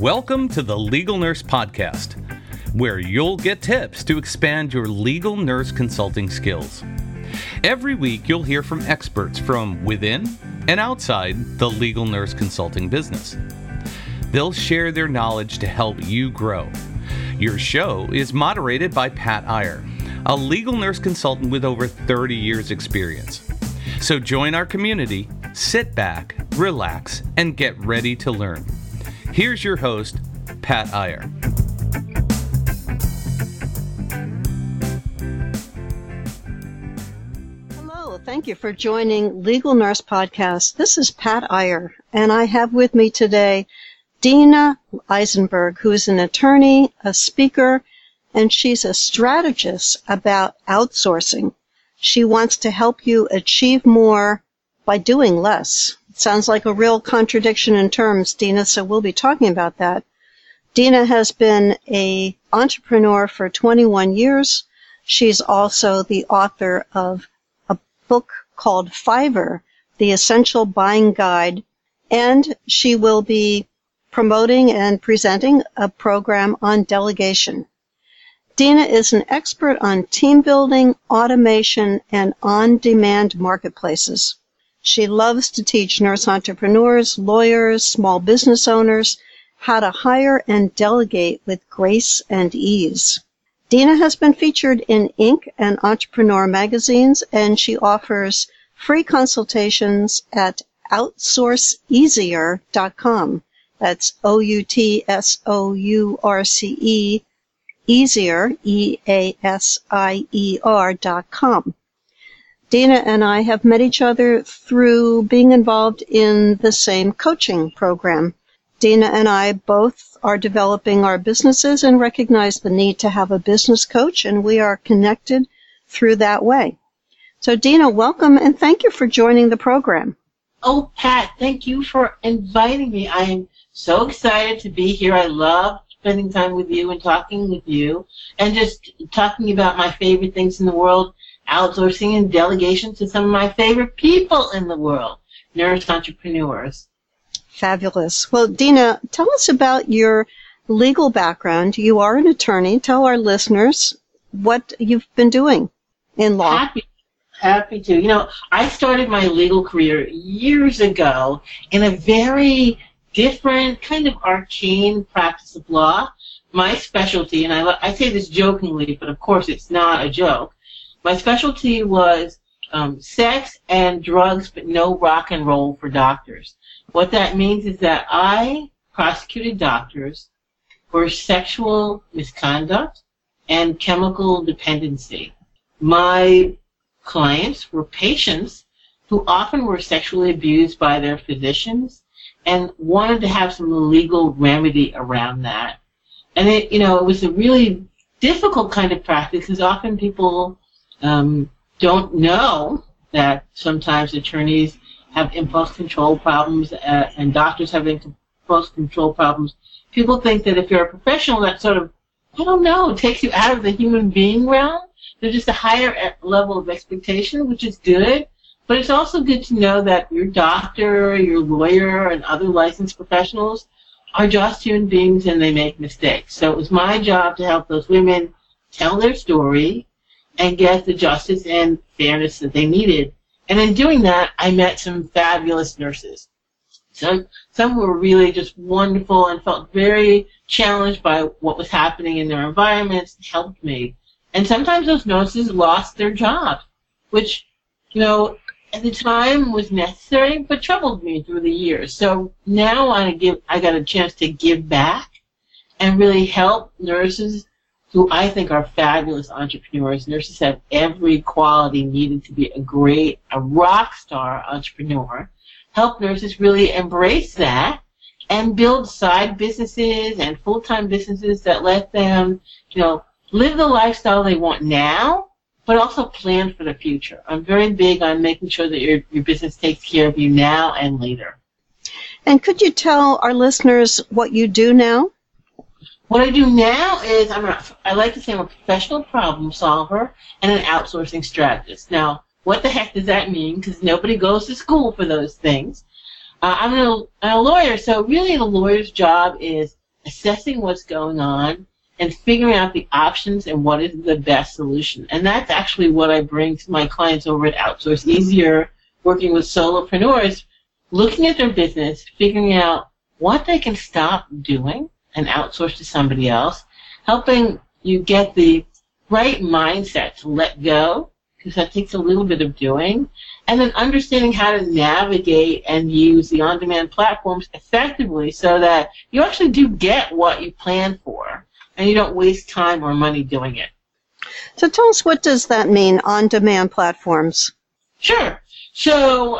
Welcome to the Legal Nurse Podcast, where you'll get tips to expand your legal nurse consulting skills. Every week, you'll hear from experts from within and outside the legal nurse consulting business. They'll share their knowledge to help you grow. Your show is moderated by Pat Iyer, a legal nurse consultant with over 30 years' experience. So join our community, sit back, relax, and get ready to learn. Here's your host, Pat Iyer. Hello, thank you for joining Legal Nurse Podcast. This is Pat Iyer, and I have with me today Dina Eisenberg, who is an attorney, a speaker, and she's a strategist about outsourcing. She wants to help you achieve more by doing less. Sounds like a real contradiction in terms, Dina, so we'll be talking about that. Dina has been an entrepreneur for 21 years. She's also the author of a book called Fiverr, The Essential Buying Guide, and she will be promoting and presenting a program on delegation. Dina is an expert on team building, automation, and on-demand marketplaces. She loves to teach nurse entrepreneurs, lawyers, small business owners how to hire and delegate with grace and ease. Dina has been featured in Inc. and Entrepreneur magazines, and she offers free consultations at outsourceeasier.com. That's OUTSOURCE, easier, EASIER.com. Dina and I have met each other through being involved in the same coaching program. Dina and I both are developing our businesses and recognize the need to have a business coach, and we are connected through that way. So, Dina, welcome, and thank you for joining the program. Oh, Pat, thank you for inviting me. I am so excited to be here. I love spending time with you and talking with you and just talking about my favorite things in the world, outsourcing and delegation to some of my favorite people in the world, nurse entrepreneurs. Fabulous. Well, Dina, tell us about your legal background. You are an attorney. Tell our listeners what you've been doing in law. Happy to. You know, I started my legal career years ago in a very different kind of arcane practice of law. My specialty, and I say this jokingly, but of course it's not a joke, my specialty was sex and drugs, but no rock and roll for doctors. What that means is that I prosecuted doctors for sexual misconduct and chemical dependency. My clients were patients who often were sexually abused by their physicians and wanted to have some legal remedy around that. And it was a really difficult kind of practice because often people don't know that sometimes attorneys have impulse control problems and doctors have impulse control problems. People think that if you're a professional, that sort of, takes you out of the human being realm. There's just a higher level of expectation, which is good. But it's also good to know that your doctor, your lawyer, and other licensed professionals are just human beings and they make mistakes. So it was my job to help those women tell their story and get the justice and fairness that they needed. And in doing that, I met some fabulous nurses. Some were really just wonderful and felt very challenged by what was happening in their environments and helped me. And sometimes those nurses lost their jobs, which, at the time was necessary, but troubled me through the years. So now I got a chance to give back and really help nurses who I think are fabulous entrepreneurs. Nurses have every quality needed to be a rock star entrepreneur. Help nurses really embrace that and build side businesses and full-time businesses that let them, live the lifestyle they want now, but also plan for the future. I'm very big on making sure that your business takes care of you now and later. And could you tell our listeners what you do now? What I do now is I like to say I'm a professional problem solver and an outsourcing strategist. Now, what the heck does that mean? Because nobody goes to school for those things. I'm a lawyer, so really the lawyer's job is assessing what's going on, and figuring out the options and what is the best solution. And that's actually what I bring to my clients over at Outsource Easier, working with solopreneurs, looking at their business, figuring out what they can stop doing and outsource to somebody else, helping you get the right mindset to let go, because that takes a little bit of doing, and then understanding how to navigate and use the on-demand platforms effectively so that you actually do get what you plan for and you don't waste time or money doing it. So tell us, what does that mean, on-demand platforms? Sure. So,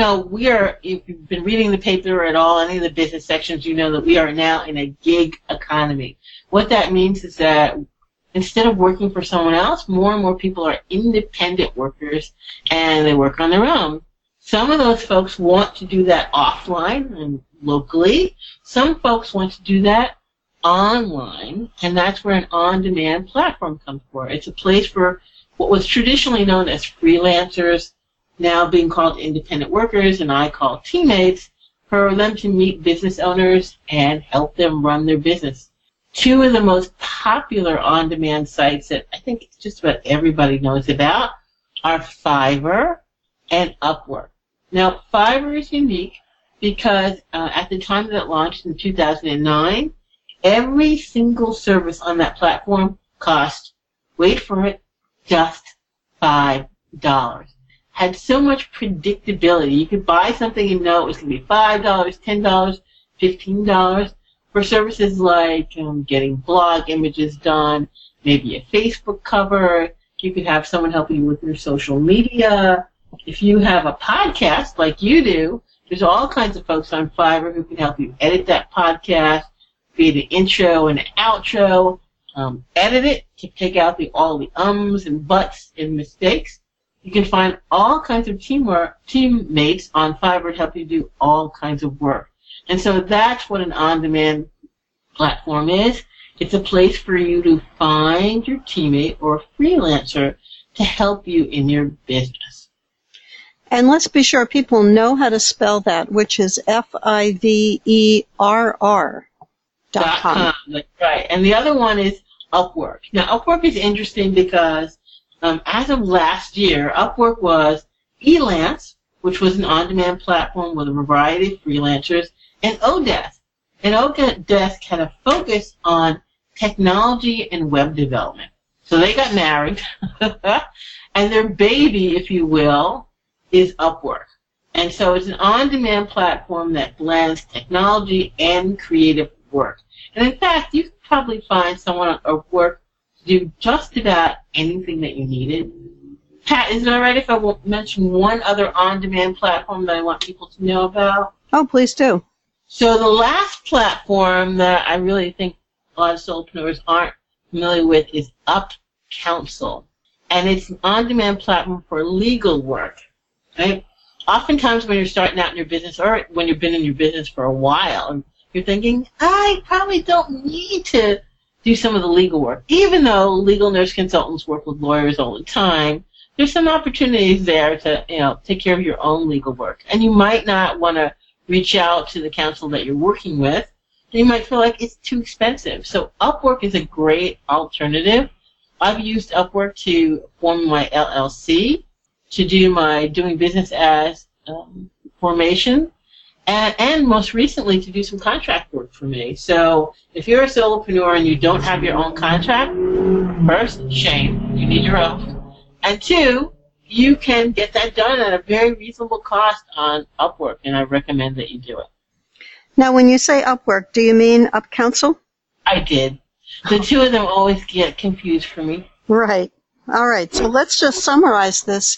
if you've been reading the paper at all, any of the business sections, you know that we are now in a gig economy. What that means is that instead of working for someone else, more and more people are independent workers, and they work on their own. Some of those folks want to do that offline and locally. Some folks want to do that online, and that's where an on-demand platform comes for. It's a place for what was traditionally known as freelancers, now being called independent workers, and I call teammates, for them to meet business owners and help them run their business. Two of the most popular on-demand sites that I think just about everybody knows about are Fiverr and Upwork. Now, Fiverr is unique because at the time that it launched in 2009, every single service on that platform cost, wait for it, just $5. Had so much predictability. You could buy something and know it was going to be $5, $10, $15 for services like getting blog images done, maybe a Facebook cover. You could have someone helping you with your social media. If you have a podcast like you do, there's all kinds of folks on Fiverr who can help you edit that podcast, create an intro and an outro, edit it to take out all the ums and buts and mistakes. You can find all kinds of teammates on Fiverr to help you do all kinds of work. And so that's what an on-demand platform is. It's a place for you to find your teammate or freelancer to help you in your business. And let's be sure people know how to spell that, which is FIVERR.com. That's right. And the other one is Upwork. Now, Upwork is interesting because as of last year, Upwork was Elance, which was an on-demand platform with a variety of freelancers, and Odesk. And Odesk had a focus on technology and web development. So they got married, and their baby, if you will, is Upwork. And so it's an on-demand platform that blends technology and creative work. And in fact, you can probably find someone on Upwork to do just about anything that you needed. Pat, is it all right if I will mention one other on-demand platform that I want people to know about? Oh, please do. So the last platform that I really think a lot of solopreneurs aren't familiar with is UpCounsel. And it's an on-demand platform for legal work. Right? Oftentimes when you're starting out in your business, or when you've been in your business for a while, you're thinking, I probably don't need to do some of the legal work. Even though legal nurse consultants work with lawyers all the time, there's some opportunities there to, take care of your own legal work. And you might not want to reach out to the counsel that you're working with. You might feel like it's too expensive. So Upwork is a great alternative. I've used Upwork to form my LLC, to do my doing business as formation, and most recently to do some contract work for me. So if you're a solopreneur and you don't have your own contract, first, shame. You need your own. And two, you can get that done at a very reasonable cost on Upwork, and I recommend that you do it. Now, when you say Upwork, do you mean UpCounsel? I did. The two of them always get confused for me. Right. All right. So let's just summarize this.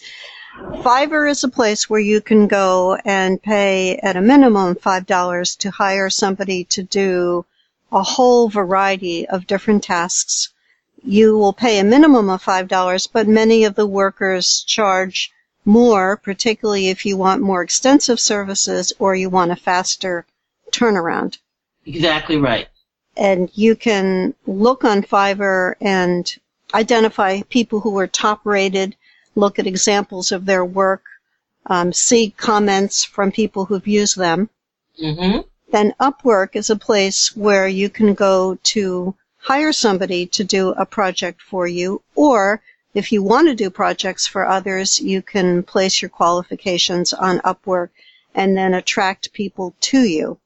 Fiverr is a place where you can go and pay at a minimum $5 to hire somebody to do a whole variety of different tasks. You will pay a minimum of $5, but many of the workers charge more, particularly if you want more extensive services or you want a faster turnaround. Exactly right. And you can look on Fiverr and identify people who are top-rated, look at examples of their work, see comments from people who've used them. Mm-hmm. then Upwork is a place where you can go to hire somebody to do a project for you, or if you want to do projects for others, you can place your qualifications on Upwork and then attract people to you.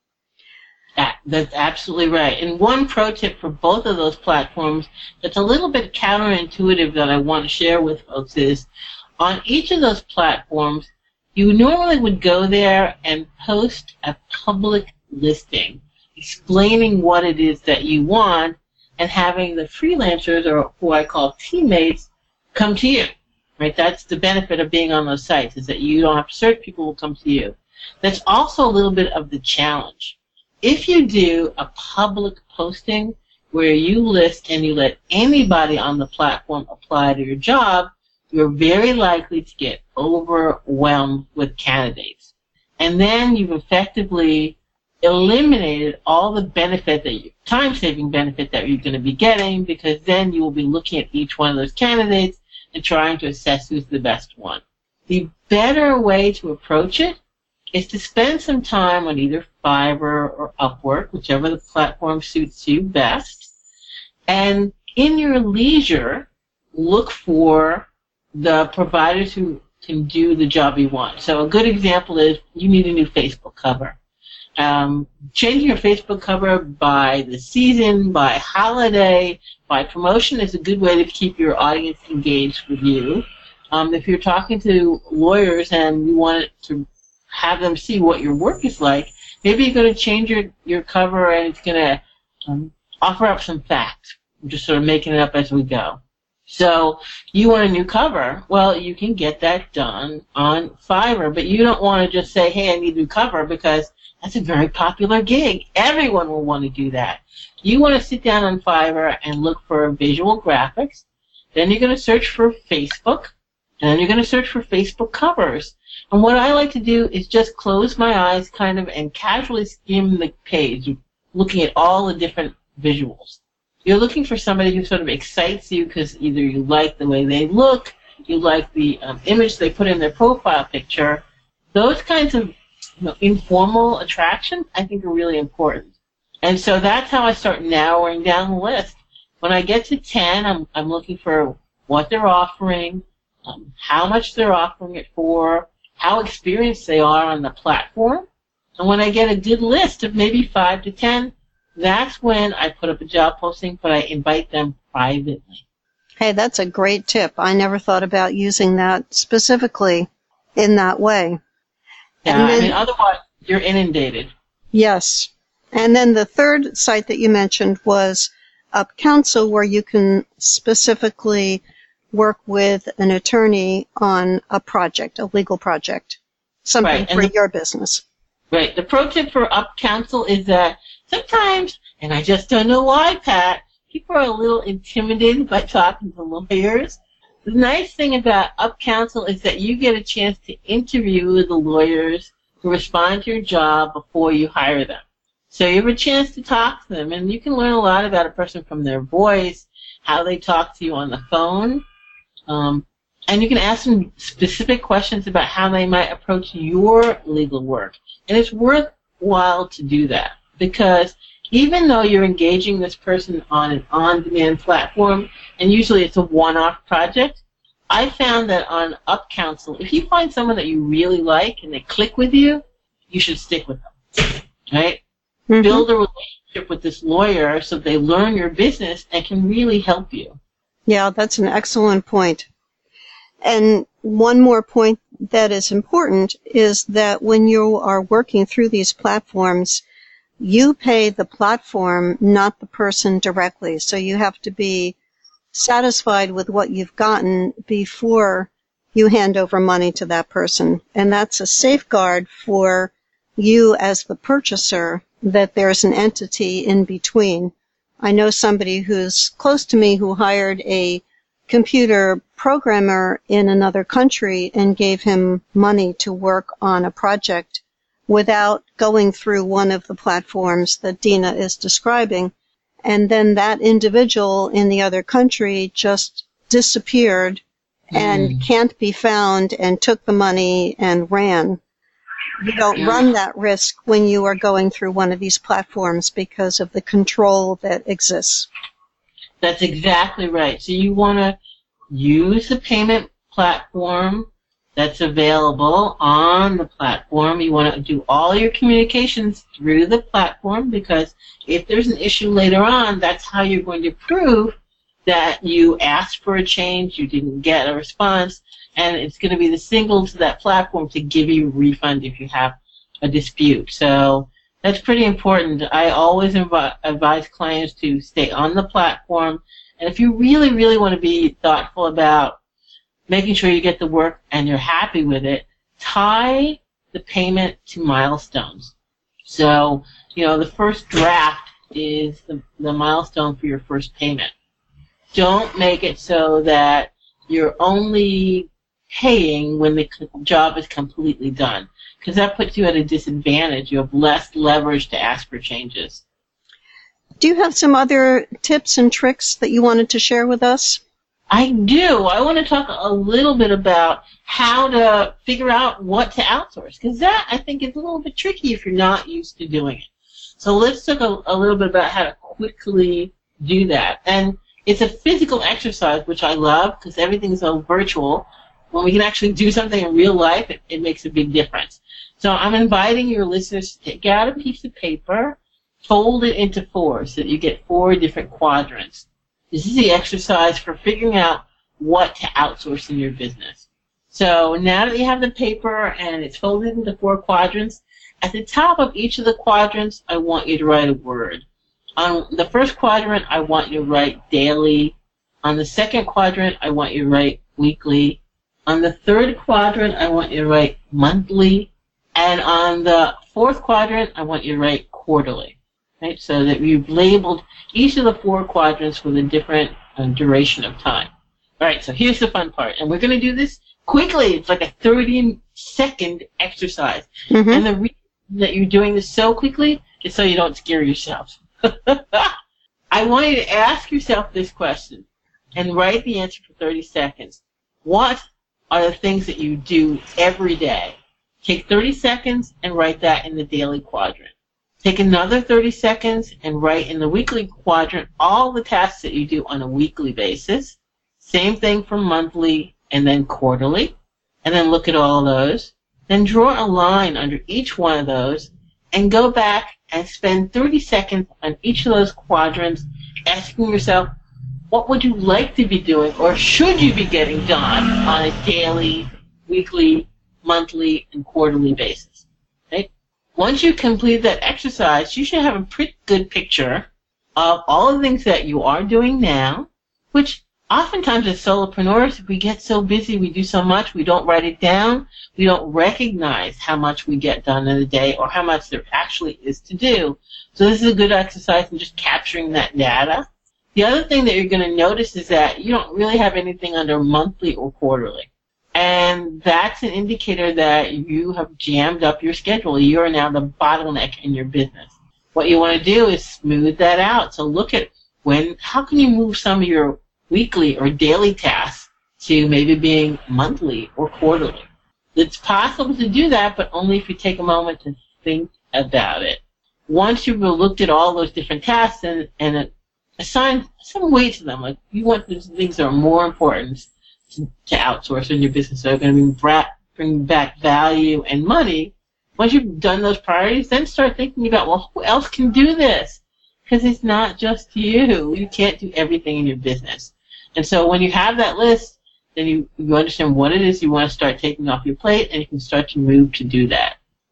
That's absolutely right. And one pro tip for both of those platforms that's a little bit counterintuitive that I want to share with folks is on each of those platforms, you normally would go there and post a public listing explaining what it is that you want and having the freelancers, or who I call teammates, come to you. Right? That's the benefit of being on those sites, is that you don't have to search, people will come to you. That's also a little bit of the challenge. If you do a public posting where you list and you let anybody on the platform apply to your job, you're very likely to get overwhelmed with candidates. And then you've effectively eliminated all the benefit time-saving benefit that you're going to be getting, because then you will be looking at each one of those candidates and trying to assess who's the best one. The better way to approach it is to spend some time on either Fiverr or Upwork, whichever the platform suits you best, and in your leisure, look for the providers who can do the job you want. So a good example is you need a new Facebook cover. Changing your Facebook cover by the season, by holiday, by promotion is a good way to keep your audience engaged with you. If you're talking to lawyers and you want to have them see what your work is like, maybe you're going to change your cover and it's going to offer up some facts. I'm just sort of making it up as we go. So you want a new cover. Well, you can get that done on Fiverr, but you don't want to just say, hey, I need a new cover, because that's a very popular gig. Everyone will want to do that. You want to sit down on Fiverr and look for visual graphics. Then you're going to search for Facebook, and then you're going to search for Facebook covers. And what I like to do is just close my eyes kind of and casually skim the page, looking at all the different visuals. You're looking for somebody who sort of excites you because either you like the way they look, you like the image they put in their profile picture. Those kinds of informal attractions, I think, are really important. And so that's how I start narrowing down the list. When I get to 10, I'm looking for what they're offering, how much they're offering it for, how experienced they are on the platform. And when I get a good list of maybe 5 to 10, that's when I put up a job posting, but I invite them privately. Hey, that's a great tip. I never thought about using that specifically in that way. Yeah, I mean, otherwise you're inundated. Yes. And then the third site that you mentioned was UpCounsel, where you can specifically work with an attorney on a project, a legal project, something for your business. Right. The pro tip for UpCounsel is that sometimes, and I just don't know why, Pat, people are a little intimidated by talking to lawyers. The nice thing about UpCounsel is that you get a chance to interview the lawyers who respond to your job before you hire them. So you have a chance to talk to them, and you can learn a lot about a person from their voice, how they talk to you on the phone, and you can ask them specific questions about how they might approach your legal work. And it's worthwhile to do that, because even though you're engaging this person on an on-demand platform, and usually it's a one-off project, I found that on UpCounsel, if you find someone that you really like and they click with you, you should stick with them, right? Mm-hmm. Build a relationship with this lawyer so they learn your business and can really help you. Yeah, that's an excellent point. And one more point that is important is that when you are working through these platforms, you pay the platform, not the person directly. So you have to be satisfied with what you've gotten before you hand over money to that person. And that's a safeguard for you as the purchaser, that there's an entity in between. I know somebody who's close to me who hired a computer programmer in another country and gave him money to work on a project without going through one of the platforms that Dina is describing. And then that individual in the other country just disappeared and can't be found and took the money and ran. you don't run that risk when you are going through one of these platforms because of the control that exists. That's exactly right. So you want to use the payment platform that's available on the platform. You want to do all your communications through the platform, because if there's an issue later on, that's how you're going to prove that you asked for a change, you didn't get a response, and it's going to be the signal to that platform to give you a refund if you have a dispute. So that's pretty important. I always advise clients to stay on the platform, and if you really, really want to be thoughtful about making sure you get the work and you're happy with it, tie the payment to milestones. So, the first draft is the milestone for your first payment. Don't make it so that you're only paying when the job is completely done, because that puts you at a disadvantage. You have less leverage to ask for changes. Do you have some other tips and tricks that you wanted to share with us? I do. I want to talk a little bit about how to figure out what to outsource, because that, I think, is a little bit tricky if you're not used to doing it. So let's talk a little bit about how to quickly do that. And it's a physical exercise, which I love, because everything's so virtual. When we can actually do something in real life, it makes a big difference. So I'm inviting your listeners to take out a piece of paper, fold it into 4 so that you get 4 different quadrants. This is the exercise for figuring out what to outsource in your business. So now that you have the paper and it's folded into 4 quadrants, at the top of each of the quadrants, I want you to write a word. On the first quadrant, I want you to write daily. On the second quadrant, I want you to write weekly. On the third quadrant, I want you to write monthly. And on the fourth quadrant, I want you to write quarterly. Right? So that you've labeled each of the 4 quadrants with a different duration of time. All right, so here's the fun part. And we're going to do this quickly. It's like a 30-second exercise. Mm-hmm. And the reason that you're doing this so quickly is so you don't scare yourself. I want you to ask yourself this question and write the answer for 30 seconds. What are the things that you do every day? Take 30 seconds and write that in the daily quadrant. Take another 30 seconds and write in the weekly quadrant all the tasks that you do on a weekly basis. Same thing for monthly and then quarterly. And then look at all those. Then draw a line under each one of those and go back and spend 30 seconds on each of those quadrants asking yourself, what would you like to be doing or should you be getting done on a daily, weekly, monthly, and quarterly basis? Right? Once you complete that exercise, you should have a pretty good picture of all the things that you are doing now, which oftentimes as solopreneurs, we get so busy, we do so much, we don't write it down, we don't recognize how much we get done in a day or how much there actually is to do. So this is a good exercise in just capturing that data. The other thing that you're going to notice is that you don't really have anything under monthly or quarterly. And that's an indicator that you have jammed up your schedule. You are now the bottleneck in your business. What you want to do is smooth that out. So look at how can you move some of your weekly or daily tasks to maybe being monthly or quarterly. It's possible to do that, but only if you take a moment to think about it. Once you've looked at all those different tasks and assign some weight to them, like you want the things that are more important to outsource in your business that are going to bring back value and money. Once you've done those priorities, then start thinking about, well, who else can do this? Because it's not just you. You can't do everything in your business. And so when you have that list, then you understand what it is you want to start taking off your plate, and you can start to move to do that.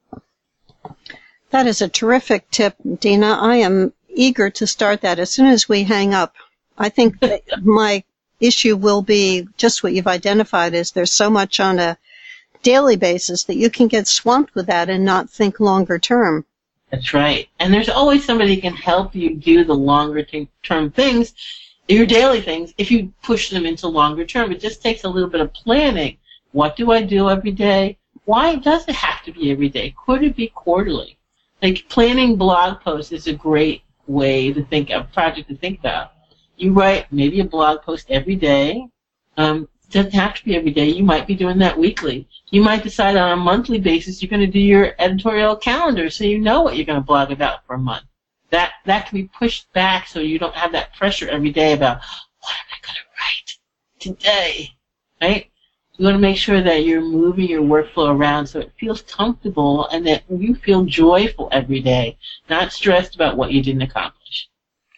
That is a terrific tip, Dina. I am eager to start that as soon as we hang up. I think that my issue will be just what you've identified, is there's so much on a daily basis that you can get swamped with that and not think longer term. That's right. And there's always somebody who can help you do the longer term things, your daily things, if you push them into longer term. It just takes a little bit of planning. What do I do every day? Why does it have to be every day? Could it be quarterly? Like planning blog posts is a great way to project to think about. You write maybe a blog post every day. It doesn't have to be every day. You might be doing that weekly. You might decide on a monthly basis you're going to do your editorial calendar so you know what you're going to blog about for a month. That can be pushed back so you don't have that pressure every day about, what am I going to write today? Right? You want to make sure that you're moving your workflow around so it feels comfortable and that you feel joyful every day, not stressed about what you didn't accomplish.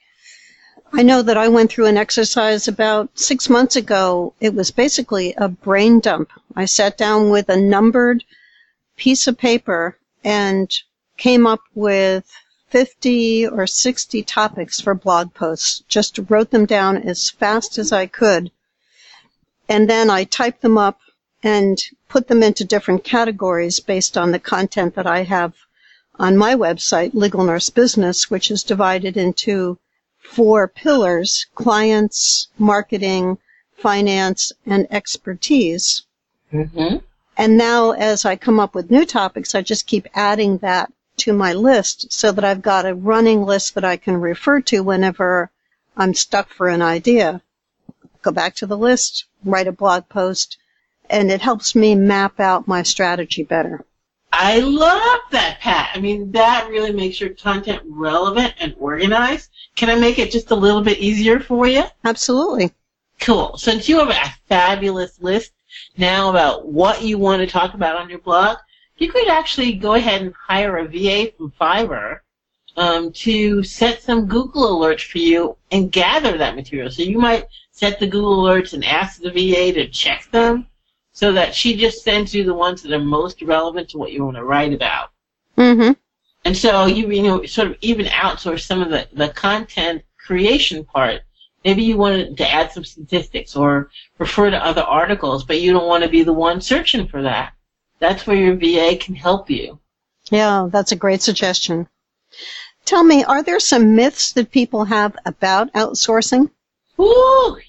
I know that I went through an exercise about 6 months ago. It was basically a brain dump. I sat down with a numbered piece of paper and came up with 50 or 60 topics for blog posts. Just wrote them down as fast as I could. And then I typed them up and put them into different categories based on the content that I have on my website, Legal Nurse Business, which is divided into 4 pillars: clients, marketing, finance, and expertise. Mm-hmm. And now as I come up with new topics, I just keep adding that to my list so that I've got a running list that I can refer to whenever I'm stuck for an idea. Go back to the list, write a blog post, and it helps me map out my strategy better. I love that, Pat. I mean, that really makes your content relevant and organized. Can I make it just a little bit easier for you? Absolutely. Cool. Since you have a fabulous list now about what you want to talk about on your blog, you could actually go ahead and hire a VA from Fiverr to set some Google alerts for you and gather that material. So you might set the Google alerts and ask the VA to check them so that she just sends you the ones that are most relevant to what you want to write about. Mm-hmm. And so you sort of even outsource some of the content creation part. Maybe you wanted to add some statistics or refer to other articles, but you don't want to be the one searching for that. That's where your VA can help you. Yeah, that's a great suggestion. Tell me, are there some myths that people have about outsourcing? Ooh,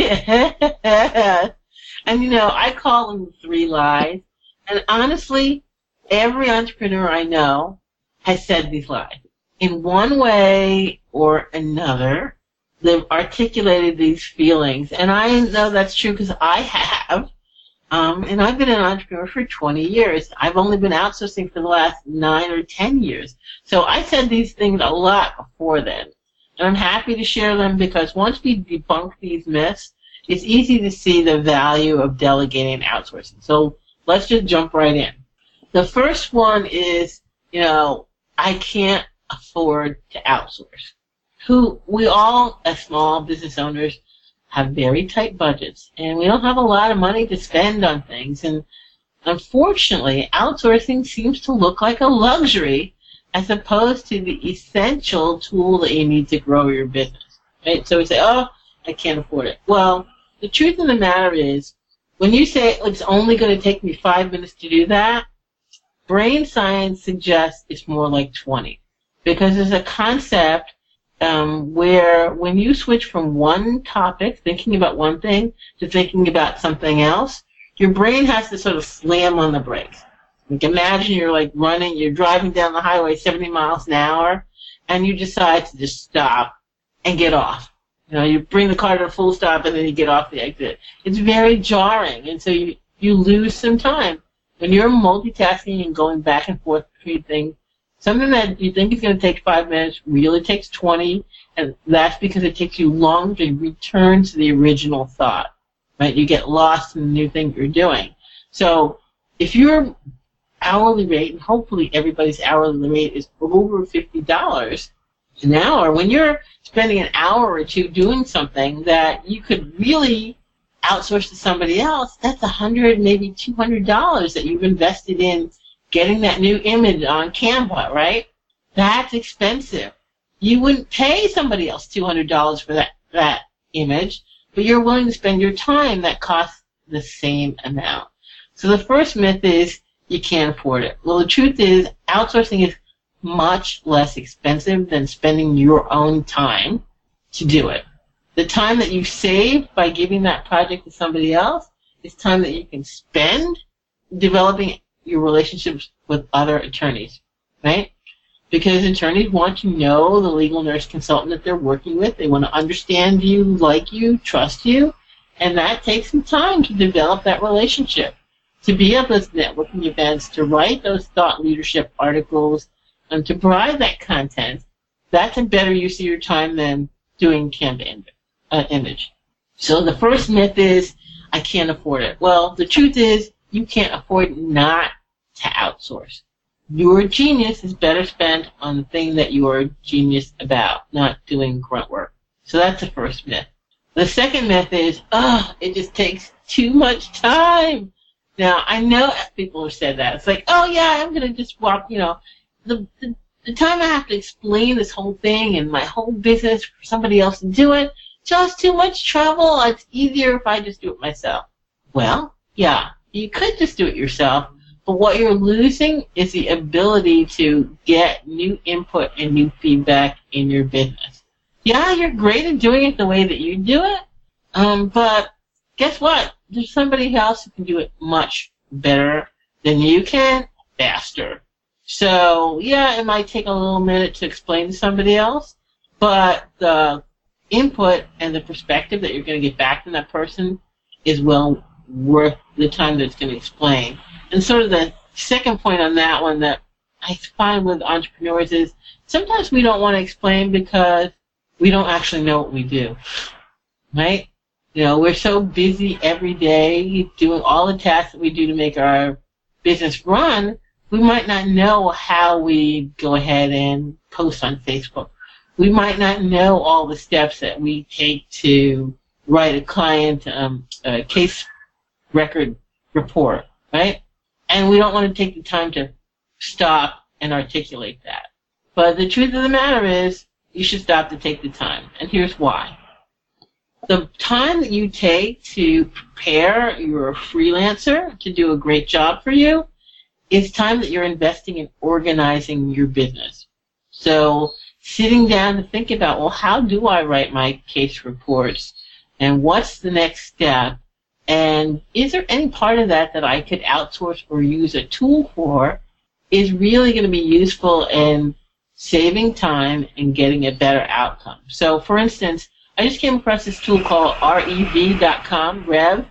yeah. And, I call them 3 lies. And honestly, every entrepreneur I know has said these lies. In one way or another, they've articulated these feelings. And I know that's true because I have. And I've been an entrepreneur for 20 years. I've only been outsourcing for the last 9 or 10 years. So I said these things a lot before then. And I'm happy to share them because once we debunk these myths, it's easy to see the value of delegating and outsourcing. So let's just jump right in. The first one is, I can't afford to outsource. We all, as small business owners, have very tight budgets, and we don't have a lot of money to spend on things. And unfortunately, outsourcing seems to look like a luxury as opposed to the essential tool that you need to grow your business. Right? So we say, I can't afford it. Well, the truth of the matter is, when you say it's only going to take me 5 minutes to do that, brain science suggests it's more like 20. Because there's a concept where when you switch from one topic, thinking about one thing, to thinking about something else, your brain has to sort of slam on the brakes. Like imagine you're driving down the highway 70 miles an hour, and you decide to just stop and get off. You bring the car to a full stop, and then you get off the exit. It's very jarring, and so you lose some time. When you're multitasking and going back and forth between things, something that you think is going to take 5 minutes really takes 20, and that's because it takes you longer to return to the original thought, right? You get lost in the new thing you're doing. So if your hourly rate, and hopefully everybody's hourly rate is over $50 an hour, when you're spending an hour or two doing something that you could really outsource to somebody else, that's $100, maybe $200 that you've invested in getting that new image on Canva, right? That's expensive. You wouldn't pay somebody else $200 for that image, but you're willing to spend your time that costs the same amount. So the first myth is you can't afford it. Well, the truth is outsourcing is much less expensive than spending your own time to do it. The time that you save by giving that project to somebody else is time that you can spend developing your relationships with other attorneys, right? Because attorneys want to know the legal nurse consultant that they're working with. They want to understand you, like you, trust you, And that takes some time to develop that relationship, to be at those networking events, to write those thought leadership articles, and to provide that content. That's a better use of your time than doing Canva image. So the first myth is, I can't afford it. Well, the truth is, you can't afford not to outsource. Your genius is better spent on the thing that you are a genius about, not doing grunt work. So that's the first myth. The second myth is, it just takes too much time. Now, I know people have said that. It's like, I'm going to just walk, the time I have to explain this whole thing and my whole business for somebody else to do it, just too much trouble. It's easier if I just do it myself. Well, yeah, you could just do it yourself, but what you're losing is the ability to get new input and new feedback in your business. Yeah, you're great at doing it the way that you do it, but guess what? There's somebody else who can do it much better than you can, faster. So, yeah, it might take a little minute to explain to somebody else, but the input and the perspective that you're going to get back from that person is well worth the time that it's going to explain. And sort of the second point on that one that I find with entrepreneurs is sometimes we don't want to explain because we don't actually know what we do, right? We're so busy every day doing all the tasks that we do to make our business run, we might not know how we go ahead and post on Facebook. We might not know all the steps that we take to write a client case record report, right? And we don't want to take the time to stop and articulate that. But the truth of the matter is, you should stop to take the time. And here's why. The time that you take to prepare your freelancer to do a great job for you is time that you're investing in organizing your business. So sitting down to think about, well, how do I write my case reports? And what's the next step? And is there any part of that that I could outsource or use a tool for is really going to be useful in saving time and getting a better outcome. So, for instance, I just came across this tool called rev.com, Rev,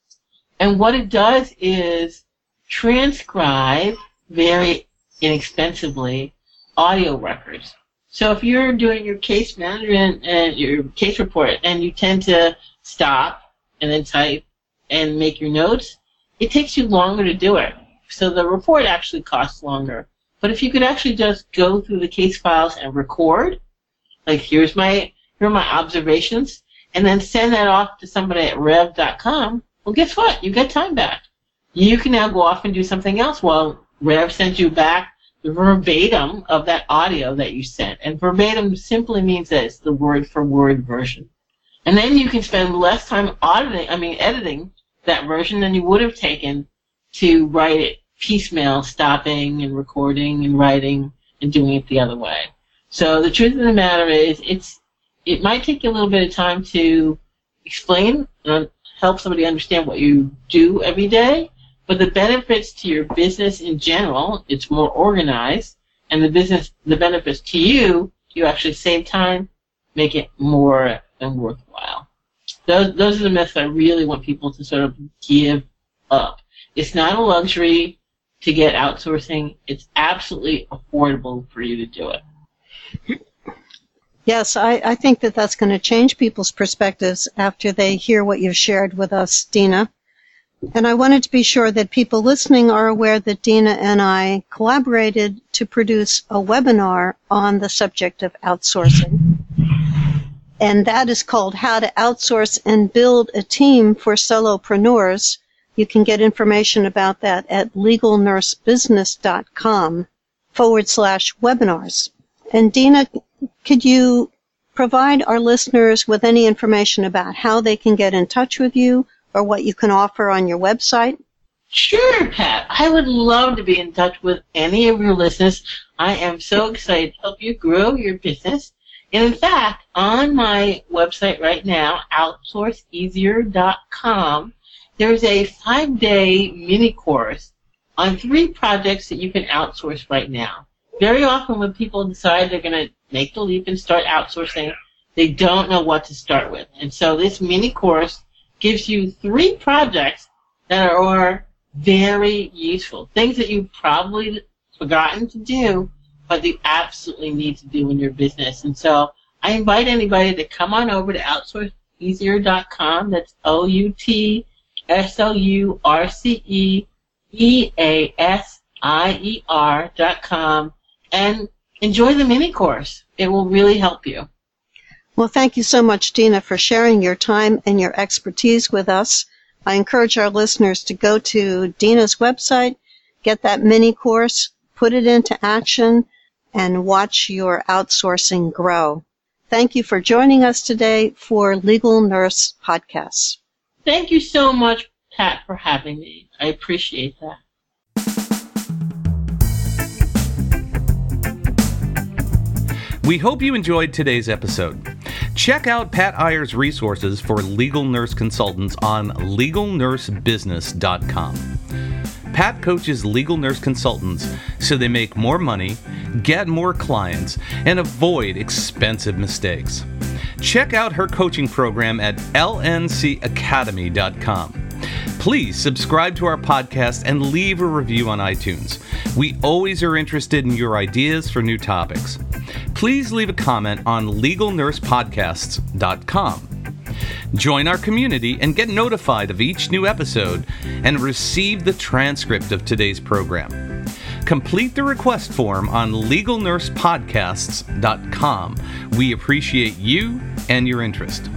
and what it does is transcribe very inexpensively audio records. So if you're doing your case management and your case report and you tend to stop and then type and make your notes, it takes you longer to do it. So the report actually costs longer. But if you could actually just go through the case files and record, like here are my observations, and then send that off to somebody at rev.com, well, guess what? You get time back. You can now go off and do something else while Rev sends you back the verbatim of that audio that you sent. And verbatim simply means that it's the word-for-word version. And then you can spend less time editing that version than you would have taken to write it piecemeal, stopping and recording and writing and doing it the other way. So the truth of the matter is, it might take you a little bit of time to explain and help somebody understand what you do every day, but the benefits to your business in general, it's more organized, and the benefits to you actually save time, make it more than worthwhile. Those are the myths I really want people to sort of give up. It's not a luxury to get outsourcing. It's absolutely affordable for you to do it. Yes, I think that that's going to change people's perspectives after they hear what you've shared with us, Dina. And I wanted to be sure that people listening are aware that Dina and I collaborated to produce a webinar on the subject of outsourcing. And that is called How to Outsource and Build a Team for Solopreneurs. You can get information about that at legalnursebusiness.com/webinars. And Dina, could you provide our listeners with any information about how they can get in touch with you or what you can offer on your website? Sure, Pat. I would love to be in touch with any of your listeners. I am so excited to help you grow your business. And in fact, on my website right now, outsourceeasier.com, there's a 5-day mini course on 3 projects that you can outsource right now. Very often when people decide they're going to make the leap and start outsourcing, they don't know what to start with. And so this mini course gives you 3 projects that are very useful. Things that you've probably forgotten to do, but you absolutely need to do in your business. And so I invite anybody to come on over to OutsourceEasier.com. That's OutsourceEasier.com, and enjoy the mini course. It will really help you. Well, thank you so much, Dina, for sharing your time and your expertise with us. I encourage our listeners to go to Dina's website, get that mini course, put it into action, and watch your outsourcing grow. Thank you for joining us today for Legal Nurse Podcasts. Thank you so much, Pat, for having me. I appreciate that. We hope you enjoyed today's episode. Check out Pat Iyer's resources for legal nurse consultants on legalnursebusiness.com. Pat coaches legal nurse consultants so they make more money, get more clients, and avoid expensive mistakes. Check out her coaching program at lncacademy.com. Please subscribe to our podcast and leave a review on iTunes. We always are interested in your ideas for new topics. Please leave a comment on legalnursepodcasts.com. Join our community and get notified of each new episode and receive the transcript of today's program. Complete the request form on legalnursepodcasts.com. We appreciate you and your interest.